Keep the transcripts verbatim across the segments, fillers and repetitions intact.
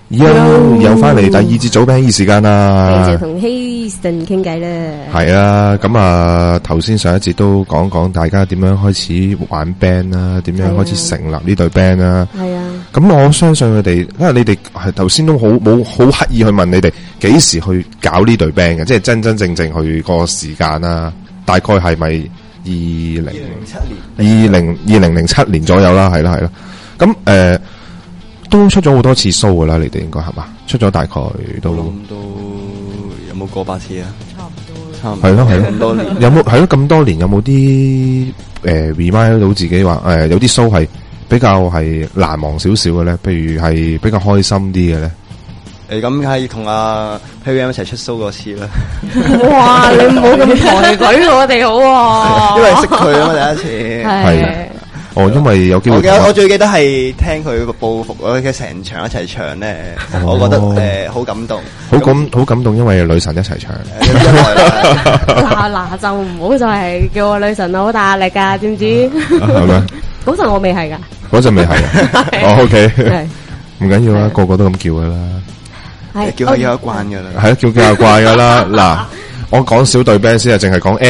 又又翻嚟第二節早 band 時間啦， 繼續同 Hasten 傾偈啦。 係啊，咁啊頭先上一節都講講大家點樣開始玩 band 啦，點樣開始成立呢隊 band 啦。 係啊， 咁我相信佢哋，因為你哋係頭先都好冇好刻意去問你哋幾時去搞呢隊 band 嘅，即係真真正正去個時間啦，大概係咪二零零七年？二零二零零七年左右啦，係啦係啦。咁誒。呃都出咗好多次 show 噶啦，你哋應該係嘛？出咗大概都都有冇過百次啊？差唔多，差唔多係咯係咯， 咁多年有冇係咯咁多年有冇啲誒 remind 到自己話誒、呃、有啲 show 係比較係難忘少少嘅咧？譬如係比較開心啲嘅咧？ 誒咁係同阿 Perry 一齊出 show 嗰次啦。 哇！你唔好咁抬舉我哋好啊， 因為識佢啊嘛第一次。 係。哦，因為有機會我記得我最記得係聽佢個報復嗰嘅成場一齊唱咧，哦、我覺得誒好、呃、感動， 好感好感動，因為女神一齊唱。 嗱嗱就唔好就係叫我女神好大壓力噶，知唔知？ 係咩？ 嗰陣我未係噶， 嗰陣未係啊。哦 ，OK，唔緊要啦，個個都咁叫噶啦， 係叫佢有一慣噶啦， 係啊，叫佢有慣噶啦。嗱，我講小隊 band 先啊，淨係講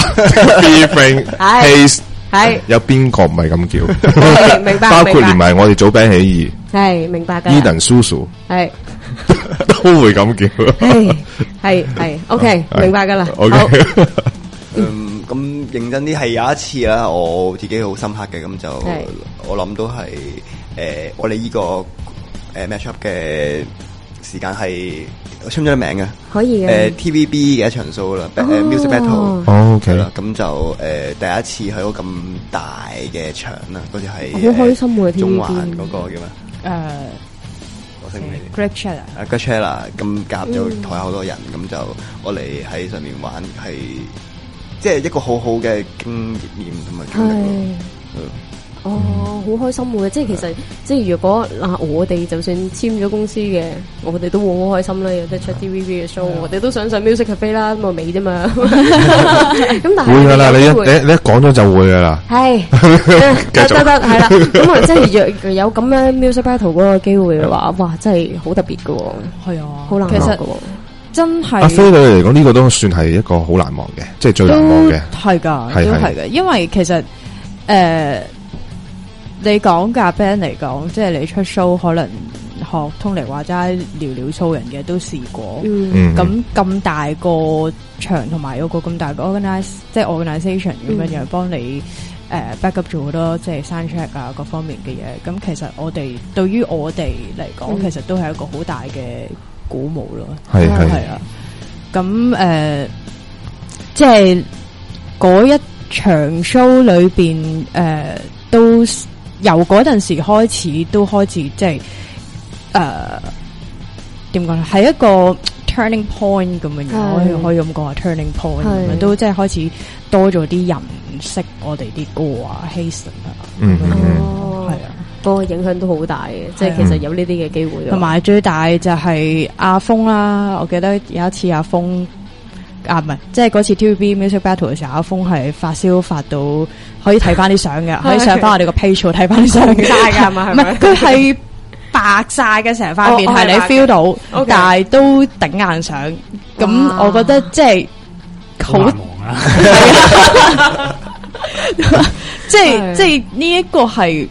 Eva、B-Frame、Haze。係有邊個唔係咁叫？ 明白， 包括連埋我哋組 band 起義， 係明白噶。 Eden Susu 係都會咁叫， 係係係 OK 明白噶啦。 OK， 嗯，咁認真啲係有一次啦，我自己好深刻嘅，咁就我諗都係誒，我哋呢個誒 match up 嘅時間係。我簽咗名嘅， 可以嘅。 誒 T V B 嘅一場 show 啦，誒 music battle。 哦 OK 啦，咁就誒第一次喺個咁大嘅場啦，嗰次係好開心喎！ 中環嗰個叫咩？ 誒， 我姓咩 Greg Chella。 啊 Greg Chella，咁夾咗台下好多人，咁就我哋喺上面玩，係即係一個好好嘅經驗同埋經歷咯。 哦，好開心嘅，即係其實即係如果嗱，我哋就算簽咗公司嘅，我哋都會好開心啦，有得出 T V B 嘅 show，我哋都想上 Music Cafe 啦，咁啊尾啫嘛。咁但係會噶啦，你一你你一講咗就會噶啦。係， 得得得，係啦。咁啊，即係若有咁樣 Music Battle 嗰個機會嘅話，哇，真係好特別噶。係啊，好難忘嘅。 真係。 阿飛對你嚟講，呢個都算係一個好難忘嘅，即係最難忘嘅。 係噶，都係嘅，因為其實誒。你講夾 band 嚟講，即係你出 show 可能學通嚟話齋寥寥數人嘅都試過。嗯，咁咁大個場同埋有個咁大個 organize， 即係 organisation 咁樣樣幫你誒 back up 做好多即係 sound check 啊各方面嘅嘢。咁其實我哋對於我哋嚟講，其實都係一個好大嘅鼓舞咯。 係係係啊。咁誒、呃，即係嗰一場 show 裏邊誒、呃、都。由嗰陣時開始，都開始即係誒點講咧，係一個 turning point 咁樣樣，可以可以咁講啊 turning point 咁樣，都即係開始多咗啲人識我哋啲歌啊 Hasten 啊， 嗯哦，係啊，嗰個影響都好大嘅，即係其實有呢啲嘅機會。 同埋最大就係阿峰啦，我記得有一次阿峰。啊，唔係，即係嗰次 T V B Music Battle 嘅時候，阿峰係發燒發到可以睇翻啲相嘅，可以上翻我哋個 page 睇翻啲相嘅，晒噶嘛，係咪？佢係白晒嘅成塊面，係你 feel 到， okay. 但係都頂硬上。咁我覺得即係好難忘啊！即係即係呢一個係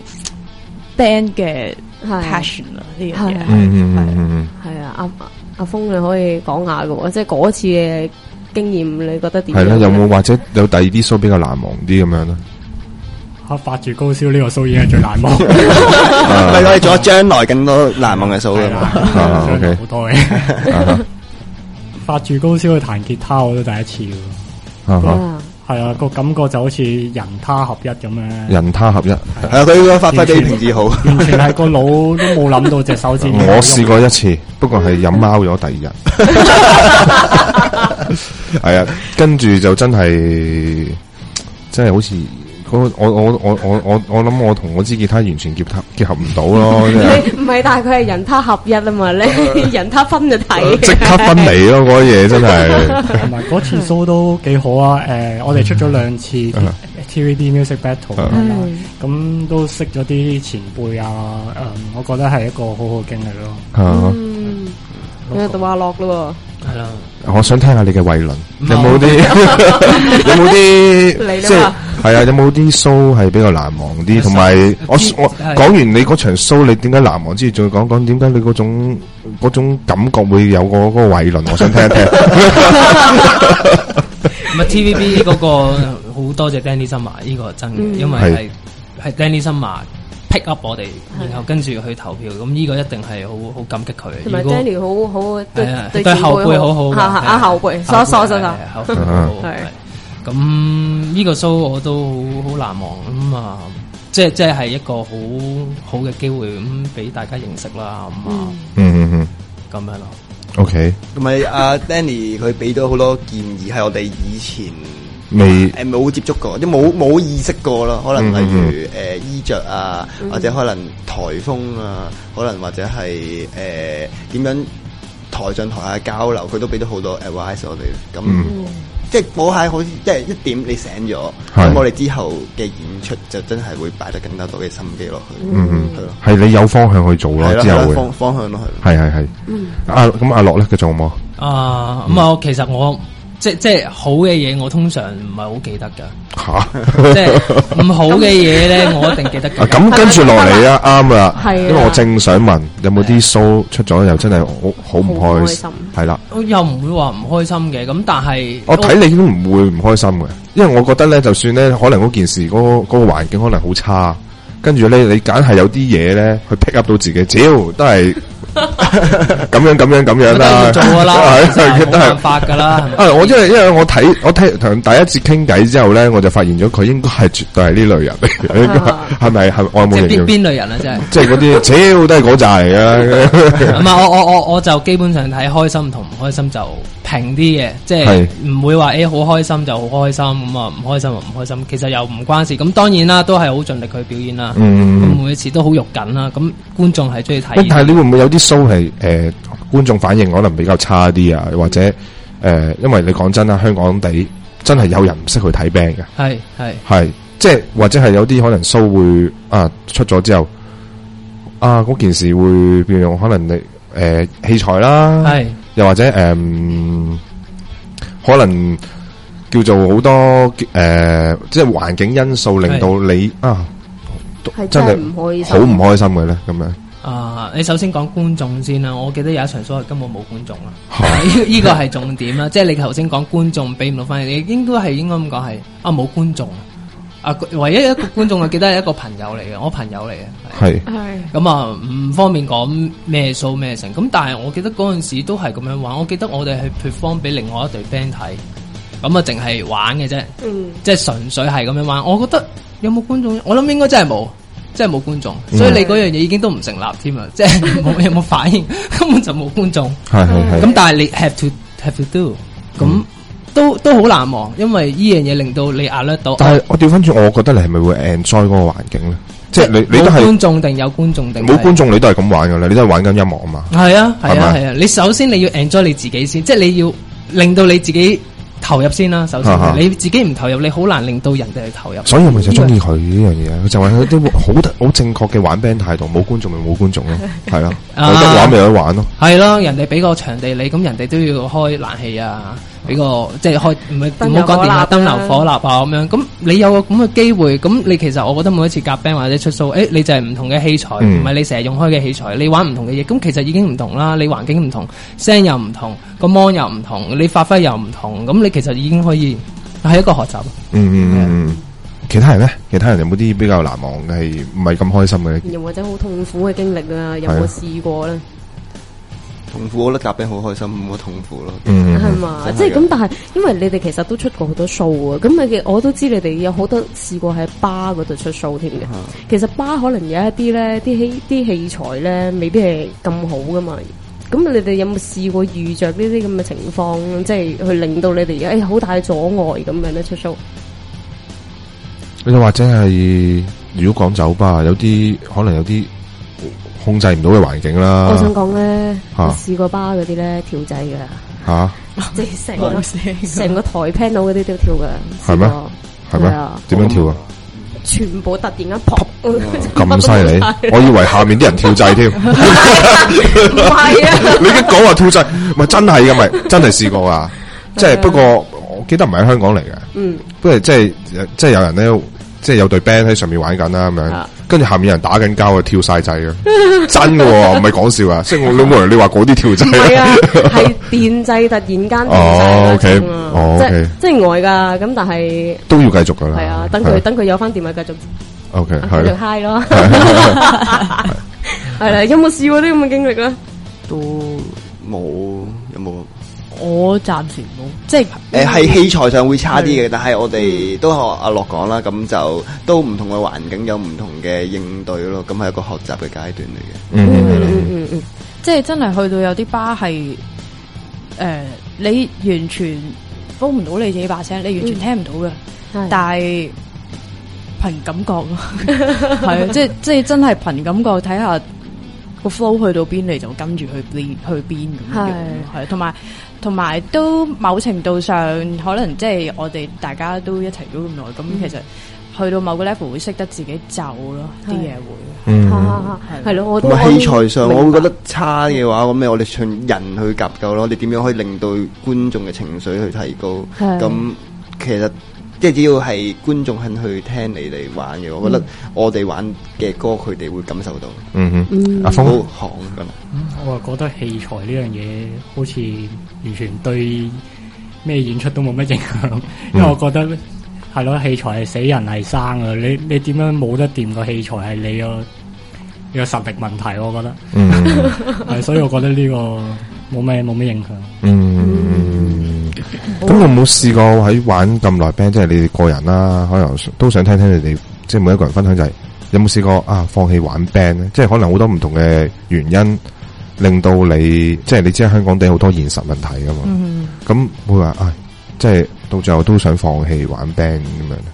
band 嘅 passion 啦，呢樣嘢係係係啊，阿阿峰你可以講下嘅，即係嗰次嘅。經驗你覺得點？ 係啦，有冇或者有第二啲 show 比較難忘啲咁樣咧？ 吓，發住高燒呢個 show 已經係最難忘。 咪我哋仲有將來更多難忘嘅 show 嘅嘛 ？OK，好多嘅。發住高燒去彈吉他我都第一次嘅。係啊，個感覺就好似人他合一咁樣。人他合一，係啊，佢個發揮比平時好， 完全係個腦都冇諗到隻手指。 我試過一次，不過係飲貓咗第二日。係啊，跟住就真係，真係好似嗰我我我我我我我諗我同我支吉他完全結合結合唔到咯。 唔係，但係佢係人他合一啊嘛，你人他分就睇， 即刻分離咯，嗰嘢真係。 同埋嗰次 show 都幾好啊！誒，我哋出咗兩次 T V B Music Battle 啦，咁都識咗啲前輩啊，誒，我覺得係一個好好嘅經歷咯。 嗯，有讀阿樂咯， 係啦。 我想聽下你嘅慧倫，有冇啲有冇啲即係係啊？有冇啲 show 係比較難忘啲？同埋我我講完你嗰場 show，你點解難忘之餘，仲要講講點解你嗰種嗰種感覺會有個嗰個慧倫？我想聽一聽。 唔係 T V B 嗰個好多謝 Danny Summer 呢個真嘅，因為係係 Danny Summer pick up 我哋，然後跟住去投票，咁呢個一定係好好感激佢。 同埋 Danny 好好對對對後輩好好， 啊後輩，所所所所， 後輩好好。咁呢個 show 我都好好難忘咁啊！即係即係係一個好好嘅機會咁俾大家認識啦咁啊， 嗯嗯嗯， 咁樣咯。 OK， 同埋阿 Danny 佢俾咗好多建議，係我哋以前未誒冇接觸過，即冇冇意識過咯。可能例如誒、嗯呃、衣着啊，嗯、或者可能台風啊，可能或者係誒點樣台上台下交流，佢都俾咗好多 advice 我哋。咁、嗯、即係我係好似即係一點你醒咗，咁我哋之後嘅演出就真係會擺得更加多嘅心機落去。 嗯，係你有方向去做咯，之後會方方向咯，係。 係係係。嗯。阿咁阿樂咧，佢仲有冇？ 啊，咁啊，其實我即即係好嘅嘢，我通常唔係好記得噶。 吓， 即係唔好嘅嘢咧，我一定記得嘅。 咁跟住落嚟啊，啱啦。係。因為我正想問，有冇啲 show 出咗又真係好好唔開心？係啦。 又唔會話唔開心嘅，咁但係我睇你都唔會唔開心嘅，因為我覺得咧，就算咧，可能嗰件事嗰嗰個環境可能好差，跟住咧，你揀係有啲嘢咧去 pick up 到自己，只要都係。咁樣咁樣咁樣啦， 做噶啦，係冇辦法噶啦。 啊，我因為因為我睇我睇同第一次傾偈之後咧，我就發現咗佢應該係絕對係呢類人嚟，係咪係我有冇形容？ 邊類人啊？真係即係嗰啲，超都係嗰扎嚟噶。 唔係我我我我就基本上睇開心同唔開心就平啲嘅，即係唔會話誒好開心就好開心咁啊，唔開心就唔開心。其實又唔關事。咁當然啦，都係好盡力去表演啦。咁每一次都好肉緊啦。咁觀眾係中意睇。 但係你會唔會有啲show 係誒觀眾反應可能比較差啲啊？或者誒、呃，因為你講真啦，香港地真係有人唔識去睇 band 嘅。 係係係，即係或者係有啲可能 show 會啊出咗之後啊嗰件事會變用可能你誒、呃、器材啦，係又或者誒、呃、可能叫做好多誒、呃、即係環境因素令到你啊真係好唔開心嘅咧咁樣。 啊！你首先講觀眾先啦，我記得有一場 show 係根本冇觀眾啦，呢呢個係重點啦。即係你頭先講觀眾俾唔到翻嚟，你應該係應該咁講係啊冇觀眾啊，唯一一個觀眾我記得係一個朋友嚟嘅，我朋友嚟嘅係係咁啊，唔方便講咩 show 咩成咁，但係我記得嗰陣時都係咁樣玩。我記得我哋去 perform 俾另外一隊 band 睇，咁啊淨係玩嘅啫，嗯，即係純粹係咁樣玩。我覺得有冇觀眾？我諗應該真係冇。即係冇觀眾，所以你嗰樣嘢已經都唔成立添啊！即係冇有冇反應，根本就冇觀眾。係係係。咁但係你 have to have to do，咁、嗯、都都好難忘，因為呢樣嘢令到你 alert 到。但係我調翻轉，我覺得你係咪會 enjoy 嗰個環境咧？即係你你都係冇觀眾定有觀眾定冇觀眾，你都係咁玩噶啦，你都係玩緊音樂啊嘛。係啊係啊係啊！你首先你要 enjoy 你自己先，即係你要令到你自己。投入先啦，首先啊啊你自己唔投入，你好難令到人哋去投入。所以我咪就中意佢呢樣嘢，佢就話佢啲好好正確嘅玩 band 態度，冇觀眾咪冇觀眾咯，係咯，有得玩咪有得玩咯。係咯，人哋俾個場地你，咁人哋都要開冷氣啊，俾個即係開唔係唔好講電話燈油火蠟啊咁樣。咁你有個咁嘅機會，咁你其實我覺得每一次夾 band 或者出 show，誒你就係唔同嘅器材，唔係、嗯、你成日用開嘅器材，你玩唔同嘅嘢，咁其實已經唔同啦。你環境唔同，聲又唔同，個 mon 又唔同，你發揮又唔同，咁你其實已經可以係一個學習。嗯嗯嗯。其他人咧？其他人有冇啲比較難忘嘅係唔係咁開心嘅？又或者好痛苦嘅經歷啊？有冇試過咧？痛苦，我覺得夾 band 好開心，唔好痛苦咯。嗯，係嘛，即係咁，但係因為你哋其實都出過好多 show 啊，咁啊，我都知你哋有好多試過喺巴嗰度出 show 添嘅。其實巴可能有一啲咧，啲器啲器材咧，未必係咁好噶嘛。咁你哋有冇試過遇着呢啲咁嘅情況，即係去令到你哋誒好大阻礙咁樣咧出 show？ 又或者係如果講酒吧，有啲可能有啲控制唔到嘅環境啦。 我想講咧，我試過巴嗰啲咧跳掣噶。 吓， 即係成個成個台 panel 嗰啲都跳噶， 係咩？係咩？點樣跳啊？ 全部突然間撲咁犀利，我以為下面啲人跳掣添。 唔係啊！ 你已經講話跳掣，唔係真係噶，咪真係試過噶。即係不過我記得唔係喺香港嚟嘅。嗯，不過即係即係有人咧，即係有隊 band 喺上面玩緊啦咁樣。跟住下面有人打緊交啊，跳晒掣啊，真嘅喎，唔係講笑啊！即係我冇人你話嗰啲跳掣， 係啊，係電掣突然間跳哦，OK，哦，OK， 即係呆噶，咁但係都要繼續噶啦。 係啊，等佢等佢有翻電咪繼續 ，OK， 繼續 high 咯。係啦，有冇試過啲咁嘅經歷咧？ 都冇，有冇？ 我暫時冇，即係誒係器材上會差啲嘅，但係我哋都學阿樂講啦，咁就都唔同嘅環境有唔同嘅應對咯，咁係一個學習嘅階段嚟嘅。 嗯嗯嗯嗯， 即係真係去到有啲巴係誒，你完全幫唔到你自己把聲，你完全聽唔到嘅， 嗯、 但係憑感覺咯，係啊，即係即係真係憑感覺睇下個 flow 去到邊，你就跟住去邊去邊咁樣，係同埋。同埋都某程度上，可能即係我哋大家都一齊咗咁耐，咁、嗯、其實去到某個 level 會識得自己走咯，啲嘢會， 嗯， 係咯，我都器材上我會覺得差嘅話，咁咪我哋唱人去夾夠咯，你點樣可以令到觀眾嘅情緒去提高？咁其實即係只要係觀眾肯去聽你哋玩嘅，我覺得我哋玩嘅歌佢哋會感受到。 嗯哼，阿峰好行咁。 我係覺得器材呢樣嘢好似完全對咩演出都冇乜影響，嗯、因為我覺得係咯，器材係死人係生啊！你你點樣冇得掂個器材係你個你個實力問題，我覺得。嗯，係所以我覺得呢個冇咩冇咩影響。 嗯，咁有冇試過喺玩咁耐 band，即係你哋個人啦，可能都想聽聽你哋即係每一個人分享就係、是、有冇試過啊放棄玩 band 咧？即係可能好多唔同嘅原因。令到你即係你知香港地好多現實問題噶嘛，咁、嗯、會話唉，即係到最後都想放棄玩 band 咁樣，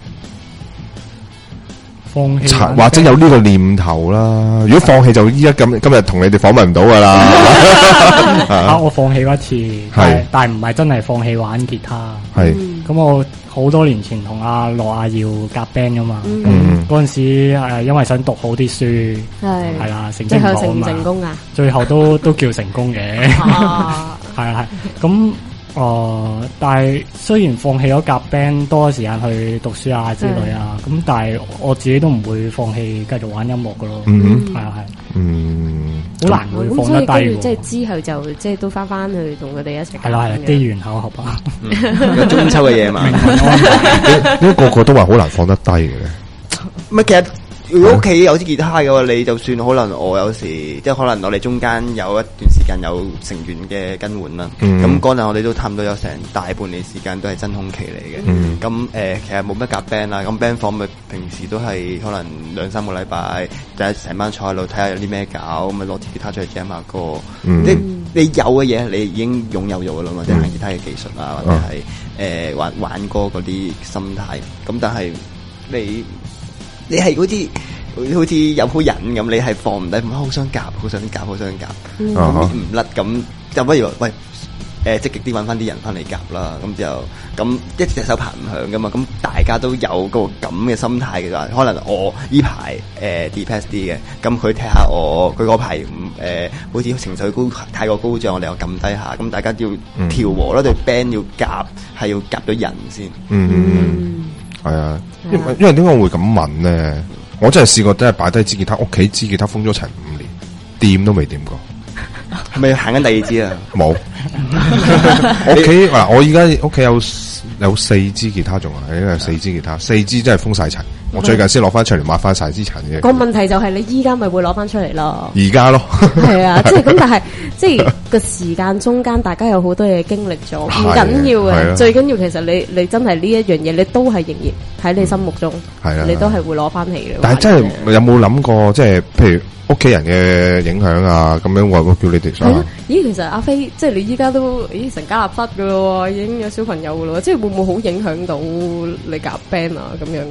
放棄或者有呢個念頭啦。如果放棄就依家今今日同你哋訪問唔到噶啦。 啊，我放棄過一次，係，但係唔係真係放棄玩吉他。 係， 咁我好多年前同阿羅阿耀夾 band 噶嘛， 嗯， 嗰陣時誒因為想讀好啲書，係係啦，成績唔好啊嘛， 最後成唔成功啊？ 最後都都叫成功嘅，係啊係，咁。誒、呃，但係雖然放棄咗夾 band 多時間去讀書啊之類啊，咁但係我自己都唔會放棄繼續玩音樂噶咯。嗯，係啊係，嗯，好難會放得低。咁、 嗯、即係之後就即係都翻翻去同佢哋一齊。 係啦係啦，機緣巧合啊， 有中秋嘅嘢嘛， 因為個個都話好難放得低嘅。 乜其實？如果屋企有支吉他嘅話，你就算可能我有時即係可能我哋中間有一段時間有成員嘅更換啦，咁嗰陣我哋都差唔多有成大半年時間都係真空期嚟嘅。咁誒、嗯呃，其實冇乜夾 band 啦，咁 band 房咪平時都係可能兩三個禮拜，就係成班坐喺度睇下有啲咩搞，咁咪攞支吉他出去 jam 下歌。嗯、即係你有嘅嘢，你已經擁有咗噶啦嘛，即係彈吉他嘅技術啊，或者係誒、呃、玩玩歌嗰啲心態。咁但係你。你係好似好似有鋪癮咁，你係放唔低，唔好想夾，好想夾，好想夾，唔甩咁，就不如喂誒、呃、積極啲揾翻啲人翻嚟夾啦。咁就咁一隻手拍唔響噶嘛。咁大家都有個咁嘅心態嘅話，可能我依排誒 depress 啲嘅，咁佢睇下我佢嗰排唔誒好似情緒高太過高漲，我哋又撳低下。咁大家要調和咯，對 band 要夾係要夾到人先。嗯。 係啊，因為因為點解我會咁問咧？我真係試過真係擺低支吉他，屋企支吉他封咗成五年，掂都未掂過。 係咪行緊第二支啊？ 冇。屋企嗱，我而家屋企有有四支吉他，仲係因為四支吉他，四支真係封晒塵。我最近先攞翻出嚟抹翻晒支塵嘅。個問題就係你依家咪會攞翻出嚟咯。 而家咯。 係啊，即係咁，但係即係個時間中間，大家有好多嘢經歷咗，唔緊要嘅。最緊要其實你你真係呢一樣嘢，你都係仍然喺你心目中，係啊，你都係會攞翻嚟嘅。 但係真係有冇諗過，即係譬如屋企人嘅影響啊，咁樣話會叫你哋想？ 咦，其實阿飛，即係你依家都咦成家立室噶咯，已經有小朋友噶咯，即係會唔會好影響到你夾 band 啊咁樣嘅咧？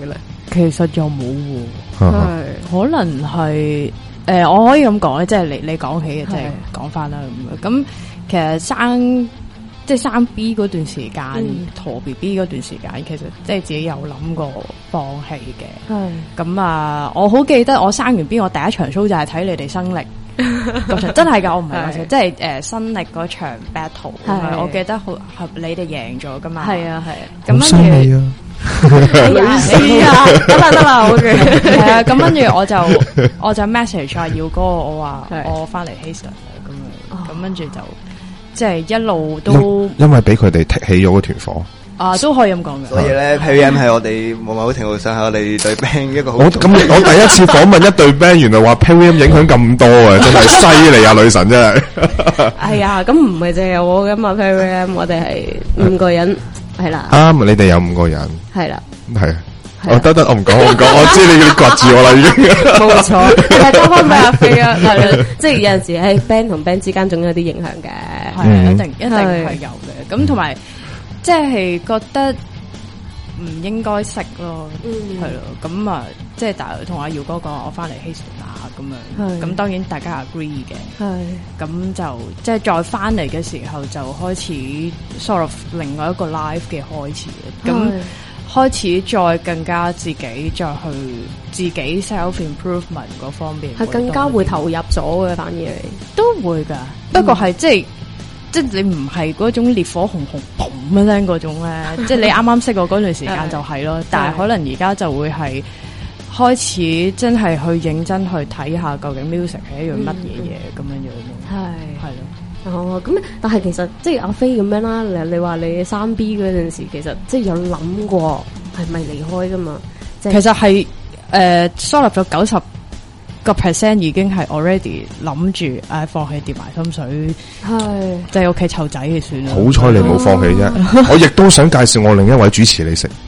其實又冇喎，係可能係誒、呃，我可以咁講咧，即係你你講起嘅，即係講翻啦咁樣。咁其實生即係生 B 嗰段時間，陀、嗯、B B 嗰段時間，其實即係自己有諗過放棄嘅。係咁啊，我好記得我生完 B，我第一場 show 就係睇你哋生力嗰場，真係㗎，我唔係講笑，即係誒新力嗰場 battle，我記得好合你哋贏咗㗎嘛。係啊係啊，咁跟住。女士啊，得啦得啦，好嘅，係啊，咁跟住我就我就 message 阿耀哥，我話我翻嚟 Hastings 咁樣，咁跟住就即係一路都因為俾佢哋剔起咗嗰團火啊，都可以咁講嘅。 所以咧 ，Perry M 係我哋某某程度上係我哋對 band 一個好。 我咁我第一次訪問一隊 band， 原來話 Perry M 影響咁多啊，真係犀利啊，女神真係。 係啊，咁唔係淨係我噶嘛 ，Perry M， 我哋係五個人。係啦， 啱，你哋有五個人， 係啦， 係，我得得，我唔講，我唔講，我知你要刮住我啦，已經， 冇錯，係交翻俾阿飛啊，係啦，即係有陣時喺 band 同 band 之間總有啲影響嘅， 係一定一定係有嘅，咁同埋即係覺得唔應該識咯，係咯，咁啊，即係大同阿耀哥講，我翻嚟 Hastings 啊，咁樣，咁當然大家 agree 嘅，係，咁就即係再翻嚟嘅時候就開始 sort of 另外一個 life 嘅開始嘅，咁開始再更加自己再去自己 self improvement 嗰方面， 係更加會投入咗嘅，反而係都會㗎，不過係即係。即係你唔係嗰種烈火紅紅嘭一聲嗰種咧，即係你啱啱識我嗰段時間就係咯，但係可能而家就會係開始真係去認真去睇下究竟 music 係一樣乜嘢嘢咁樣樣咯，係係咯， 哦咁，但係其實即係阿飛咁樣啦，你你話你三 B 嗰陣時，其實即係有諗過係咪離開噶嘛？ 其實係誒疏立咗九十個 percent 已經係 already 諗住誒放棄跌埋心水，係即係屋企湊仔嘅算啦。 好彩你冇放棄啫，哦、我亦都想介紹我另一位主持你識，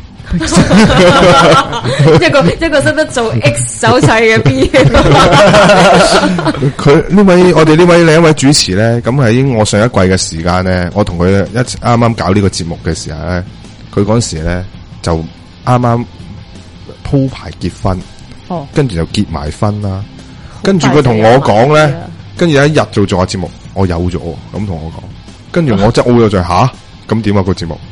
一個一個識得做 X 手勢嘅 B。 佢呢位我哋呢位另一位主持咧，咁喺我上一季嘅時間咧，我同佢一啱啱搞呢個節目嘅時候咧，佢嗰時咧就啱啱鋪排結婚。哦、跟住就結埋婚啦，跟住佢同我講咧，跟住有一日做做下節目，我有咗咁同我講，跟住我真係 O 咗嘴吓，咁點啊個節目？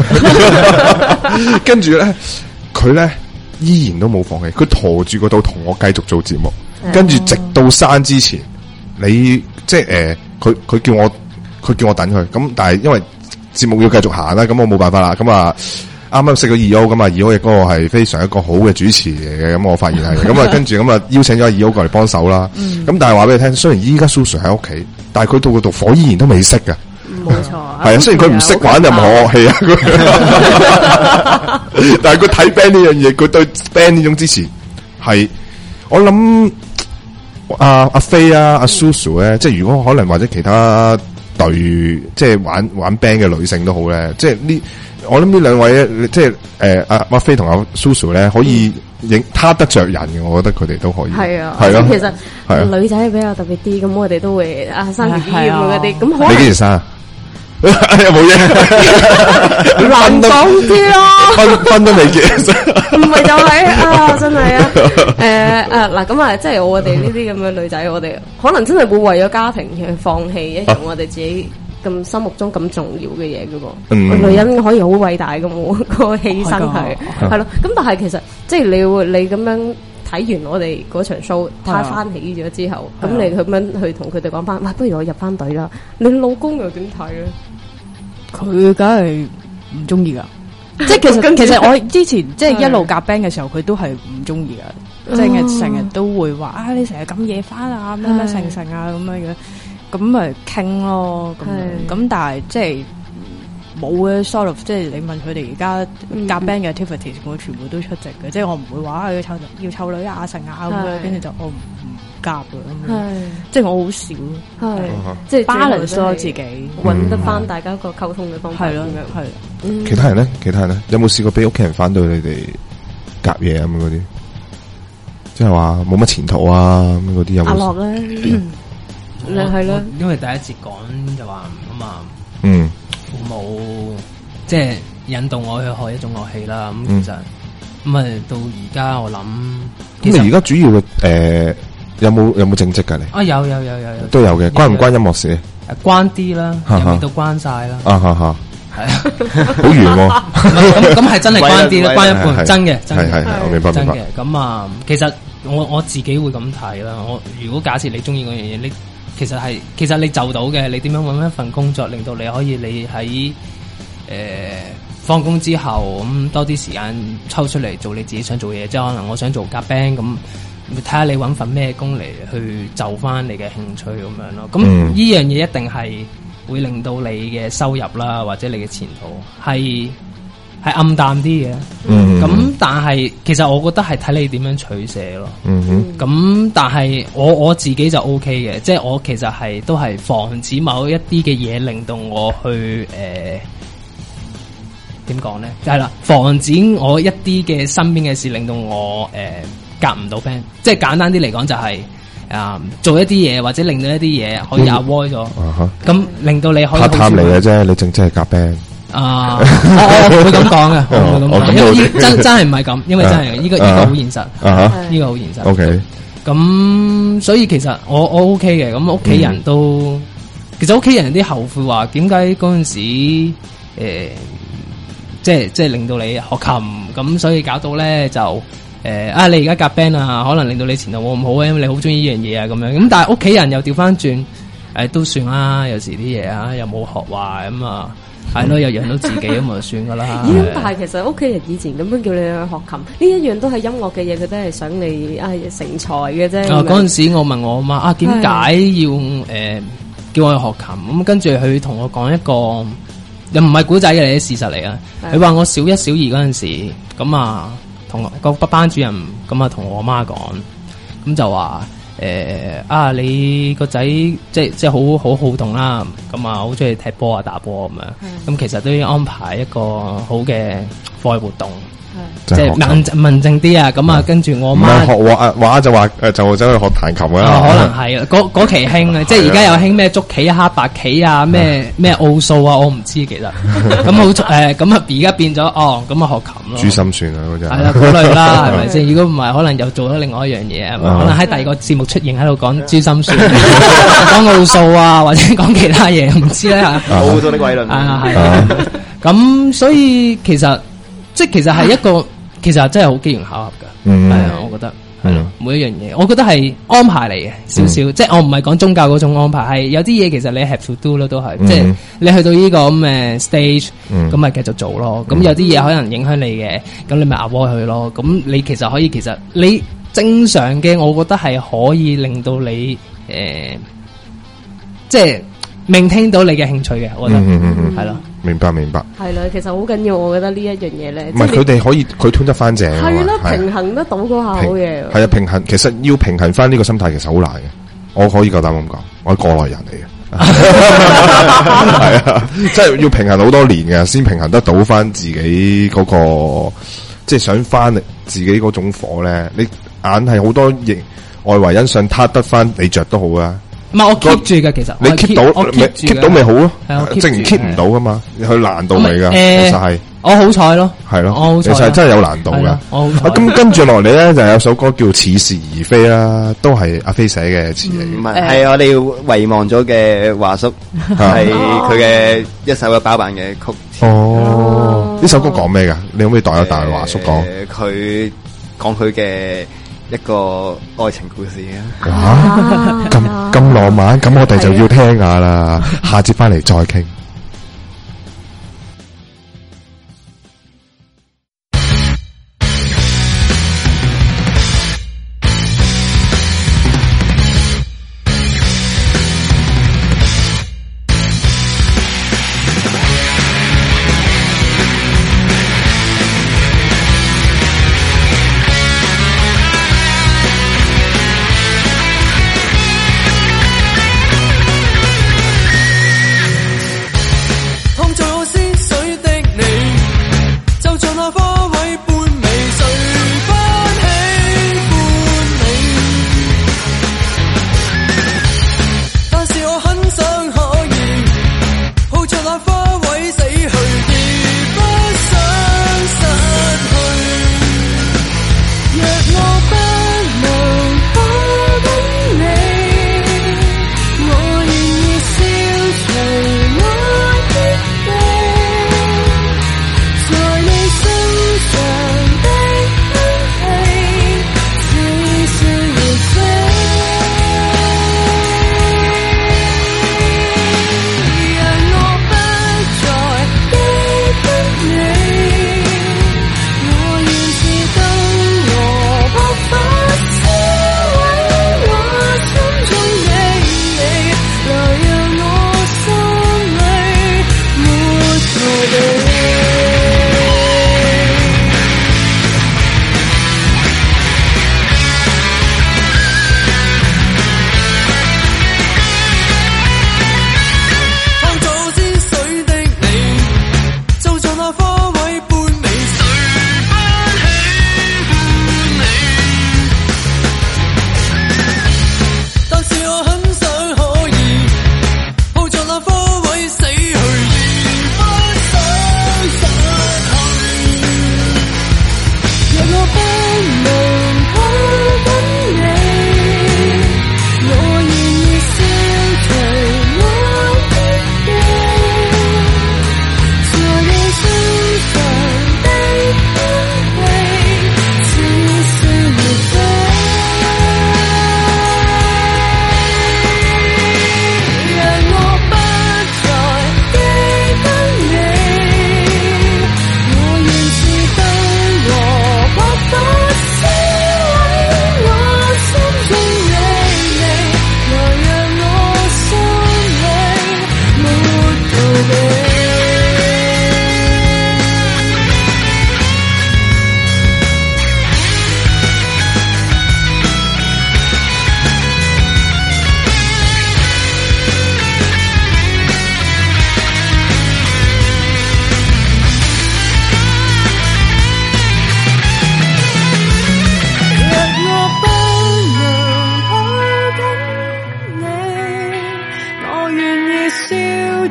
跟住咧，佢咧依然都冇放棄，佢陀住個刀同我繼續做節目，跟住直到生之前，你即係誒，佢、呃、佢叫我佢叫我等佢，咁但係因為節目要繼續行啦，咁我冇辦法啦，咁啊。啱啱識咗二 O 咁啊，二 O 亦嗰個係非常一個好嘅主持嚟嘅，咁我發現係，咁啊跟住咁啊邀請咗二 O 過嚟幫手啦。咁、嗯、但係話俾你聽，雖然依家蘇 Sir 喺屋企，但係佢到個度火依然都未識㗎。 冇錯， 係啊，雖然佢唔識玩任何樂器啊，但係佢睇 band 呢樣嘢，佢對 band 呢種支持係，我諗阿阿飛啊，阿蘇 Sir 咧，即係如果可能或者其他隊即係玩玩 band 嘅女性都好咧，即係呢。我諗呢兩位即係誒阿阿飛同阿蘇 Sir 咧，可以影他得着人嘅，我覺得佢哋都可以。係啊，係咯。 其實女仔比較特別啲，咁我哋都會啊生 B B 咁嗰啲。咁可能你幾時生啊？有冇嘢？ 難講啲咯。 分分都未結。 唔係就係啊，真係啊。誒誒嗱，咁啊，即係我哋呢啲咁嘅女仔，我哋可能真係會為咗家庭去放棄一樣我哋自己。咁心目中咁重要嘅嘢嘅喎，嗯、女人可以好偉大嘅喎，個犧牲係係咯。咁但係其實即係你會你咁樣睇完我哋嗰場 show，他翻起咗之後，咁你咁樣去同佢哋講翻，哇！不如我入翻隊啦。你老公又點睇咧？ 佢梗係唔中意噶，即係其實其實我之前即係一路夾 band 嘅時候，佢都係唔中意噶，即係成日都會話啊，你成日咁夜翻啊，咩咩成成啊咁樣樣。咁咪傾咯，咁咁但係即係冇嘅 sort of，即係你問佢哋而家夾 band 嘅 activities，我全部都出席嘅，即係我唔會話要湊要湊女啊成啊咁樣，跟住就我唔唔夾嘅咁樣，即係我好少，係即係 balance 咗自己， 揾得翻大家個溝通嘅方法咁樣，係。 其他人咧，其他人咧，有冇試過俾屋企人反對你哋夾嘢咁嗰啲？即係話冇乜前途啊咁嗰啲有冇？ 阿樂咧。係咯， 因為第一節講就話咁啊， 嗯， 父母即係引導我去學一種樂器啦。咁其實咁啊，到而家我諗， 咁你而家主要嘅誒有冇有冇正職㗎你？ 啊有有有有有都有嘅，關唔關音樂事？ 誒關啲啦，入面都關晒啦。 啊哈哈， 係啊， 好遠喎。 咁咁係真係關啲啦，關一半，真嘅，真嘅， 係係我明白明白。 咁啊，其實我我自己會咁睇啦。我如果假設你中意嗰樣嘢，你其實係其實你就到嘅。你點樣揾一份工作，令到你可以你喺誒放工之後咁多啲時間抽出嚟做你自己想做嘢，即係可能我想做夾 band 咁。睇下你揾份咩工嚟去就翻你嘅興趣咁樣咯，咁呢樣嘢一定係會令到你嘅收入啦，或者你嘅前途係係暗淡啲嘅。咁、嗯、但係其實我覺得係睇你點樣取捨咯。咁、嗯、但係我我自己就 O K 嘅，即、就、係、是、我其實係都係防止某一啲嘅嘢令到我去誒點講咧，係、呃、啦，防止我一啲嘅身邊嘅事令到我誒。呃夾唔到 band， 即係簡單啲嚟講就係、是、啊、嗯、做一啲嘢或者令到一啲嘢可以 avoid 咗，咁、嗯、令到你可以拍探嚟嘅啫，你正真係夾 band 啊！我我唔會咁講嘅，我唔會咁講，因為真真係唔係咁，因為真係呢、這個呢、這個好現實，呢、uh-huh. 個好現實。OK， 咁所以其實我我 OK 嘅，咁屋企人都、嗯、其實屋企人有啲後悔話點解嗰陣時誒、呃、即係即係令到你學琴咁，所以搞到咧就。誒、呃、啊！你而家夾 band 啊，可能令到你前途冇咁好嘅，因為你好中意呢樣嘢啊，咁樣咁。但係屋企人又調翻轉，誒都算啦。有時啲嘢啊，又冇學壞咁啊，係咯，又養到自己咁就算噶啦。 咦？但係其實屋企人以前咁樣叫你去學琴，呢一樣都係音樂嘅嘢，佢都係想你啊成才嘅啫。啊！ 嗰陣時我問我媽啊，點解要誒、呃、叫我去學琴？咁跟住佢同我講一個又唔係古仔嘅，係事實嚟啊。佢話我小一小二嗰陣時咁啊。同個班主任咁啊，同我媽講，咁就話誒、呃、啊，你個仔即係即係好好好動啦，咁啊好中意踢波啊打波咁樣，咁其實都要安排一個好嘅課外活動。即係文文靜啲啊，咁啊，跟住我媽學畫畫就話誒，就走去學彈琴啦、哦。可能係啊，嗰嗰期興啊，即係而家有興咩捉棋、黑白棋啊，咩咩奧數啊，我唔知其實。咁好誒，咁啊而家變咗哦，咁啊學琴咯。珠心算啊，嗰隻係啦，嗰類啦，係咪先？如果唔係，可能又做咗另外一樣嘢，可能喺第二個節目出現喺度講珠心算，講奧數啊，或者講其他嘢，唔知咧吓。 好多啲鬼論啊，係啊。咁所以其實。即係其實係一個，其實真係好機緣巧合噶，係、嗯、啊，我覺得係咯、嗯，每一樣嘢，我覺得係安排嚟嘅，少少，嗯、即係我唔係講宗教嗰種安排，係有啲嘢其實你 have to do 咯，都係、嗯，即係你去到呢個咁嘅 stage，咁咪繼續做咯，咁、嗯、有啲嘢可能影響你嘅，咁你咪 avoid 佢咯，咁你其實可以，其實你正常嘅，我覺得係可以令到你誒、呃，即係。聆聽到你嘅興趣嘅，我覺得係咯、嗯嗯嗯， 明白明白。係啦，其實好緊要，我覺得呢一樣嘢咧， 唔係佢哋可以佢吞得翻正， 係啦，平衡得到嗰下好嘢。 係啊，平衡其實要平衡翻呢個心態，其實好難嘅。我可以夠膽咁講，我係過來人嚟嘅，係啊，即係要平衡好多年嘅，先平衡得到翻自己嗰、那個，即係想翻自己嗰種火咧。你硬係好多亦外圍因素撻得翻，你着都好啊。 唔係我 keep 住嘅，其實你 keep 到，keep 到咪好咯？即係 keep 唔到噶嘛，佢難度嚟噶，其實係我好彩咯， 係咯， 我好彩， 其實真係有難度噶。咁跟住落嚟咧，就有首歌叫《似是而非》啦，都係阿飛寫嘅詞嚟。 唔係，係我哋遺忘咗嘅華叔，係佢嘅一首嘅包辦嘅曲。 哦，呢首歌講咩噶？你可唔可以代一代華叔講？ 佢講佢嘅。一個愛情故事啊！ 哇，咁咁浪漫，咁我哋就要聽下啦。下節翻嚟再傾。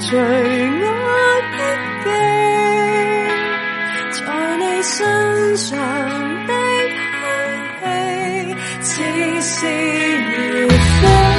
除我的記，在你身上的香氣，似是如飛。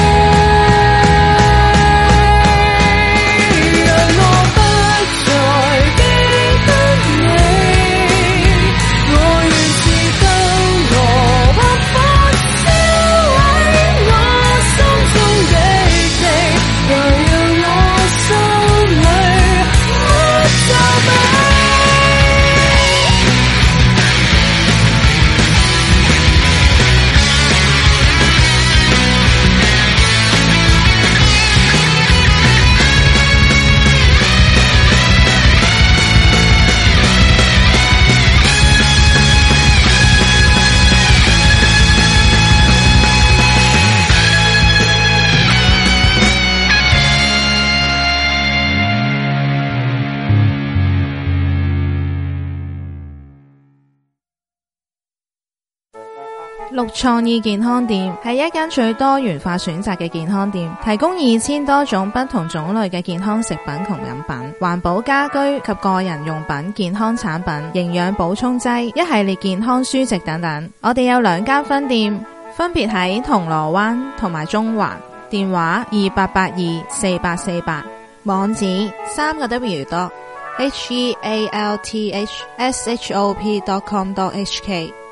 綠創意健康店係一間最多元化選擇嘅健康店，提供二千多種不同種類嘅健康食品同飲品、環保家居及個人用品、健康產品、營養補充劑、一系列健康書籍等等。我哋有兩間分店，分別喺銅鑼灣同埋中環，電話二八八二四八四八，網址三個 W dot H E A L T H S H O P dot com dot H K。